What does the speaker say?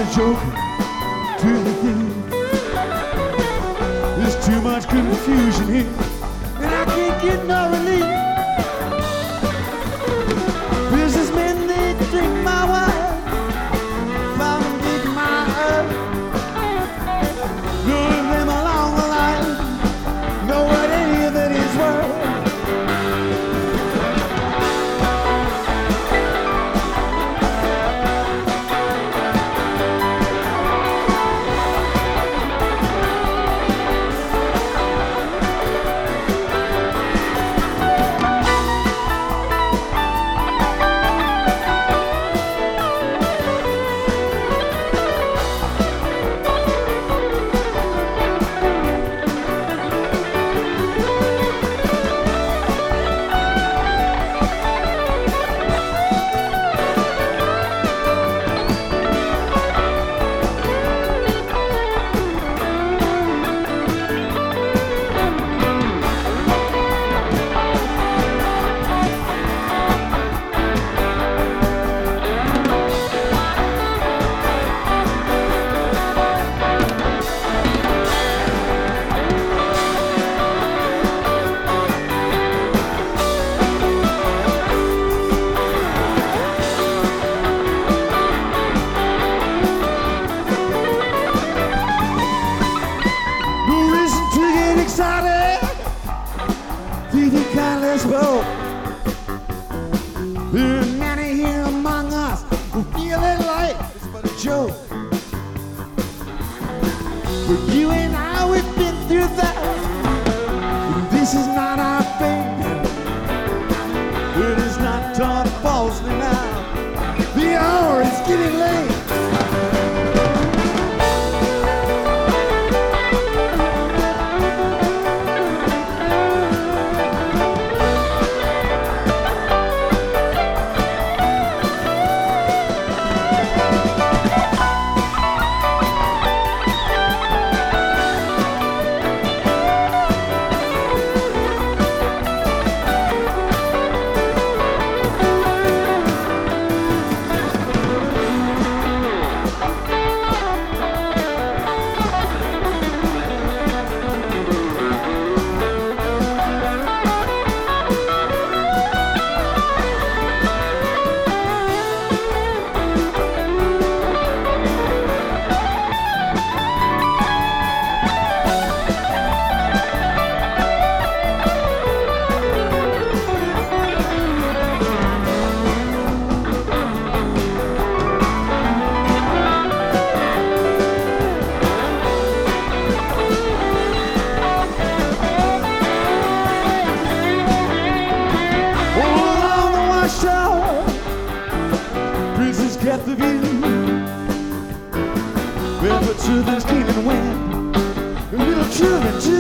joking to the thief. There's too much confusion here, and I can't get no relief. Businessmen, they drink my wine, pound and dig my earth. None of them along the line know what any of it is worth. The kindness spoke. There are many here among us who feel that life is but a joke. But you and I, we've been through that. And this is not our fate. It is not taught falsely now. The hour is getting late. Get the view, where the truth is clean and wet, little children too.